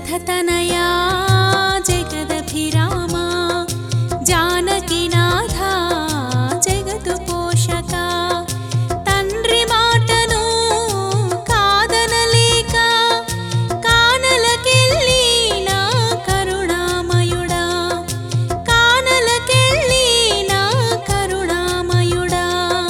दशरथतनया जगदभिरामा जानकीनाथा जगतु पोषका तंड्रि माटनु कादनलेक कानलकेल्ली ना करुणामयुडा कानलकेल्ली ना करुणामयुडा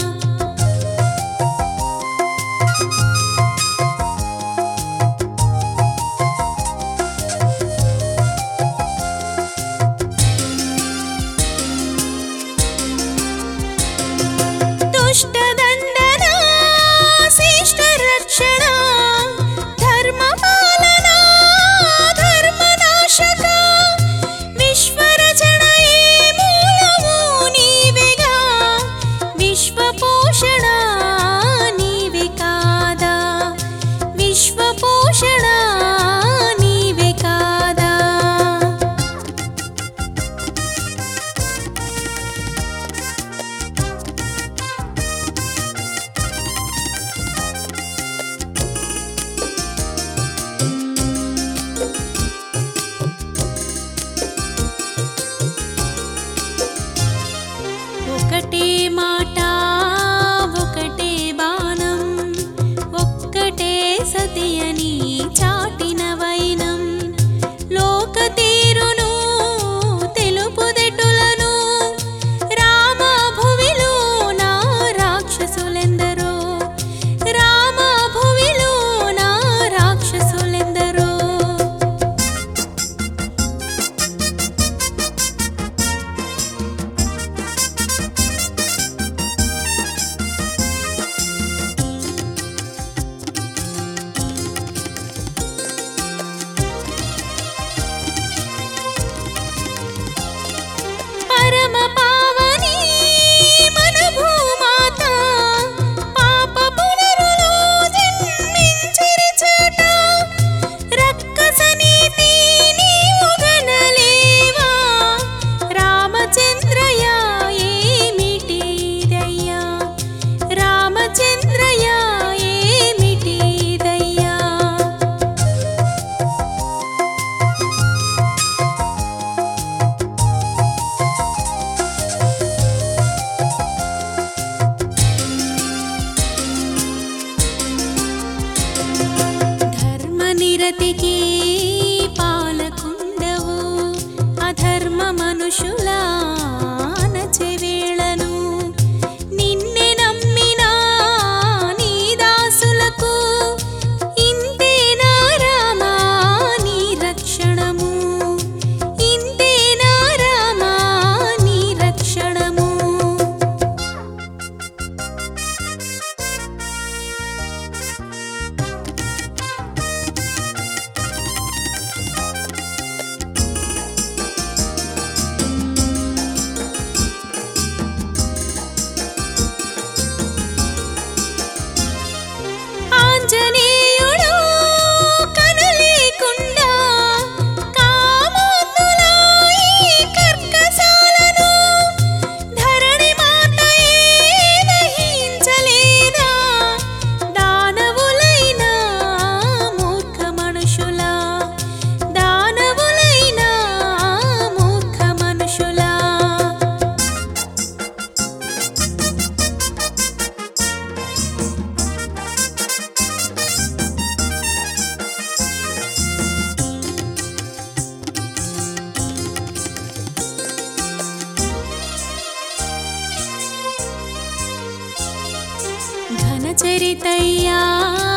दुष्टदंडना शिष्टरक्षणा धर्मपालना धर्मनाशका विश्वरचनये मूलमु नीवेगा विश्वपोषणा नीवे कादा विश्वपोषणा नीवे कादा ఒకటే మాట ఒకటే బాణం ఒక్కటే సతియని చాటిన వైనం లోక తీరును తెలుపుదెటులను రామ భువిలో నా రాక్షసులెందరో రామ భువిలో నా రాక్షసులెందరో परम पावनी मन भूमाता पाप पुनरुलो जन्मिंचिरि चोट रक्कस नीति नीवु गणलेवा रामचंद्रय ఏమిటిదయ్యా రామచంద్రయ ఏమిటిదయ్యా ధర్మనిరతికి పాలకుండవు అధర్మ మనుషుల అణచెవేళను నిన్నే నమ్మినా నీ దాసులకు ఇంతేనా రామా నీ రక్షణము ఇంతేనా రామా నీ రక్షణము ఆంజనేయుడు కనులేకుండా కామోద్దుల ఈ కర్కశాలను ధరణి మాతయే దహించలేదా దానవులైన మూర్ఖ మనుషులా దానవులైన మూర్ఖ మనుషులా ఘనచరితయ్యా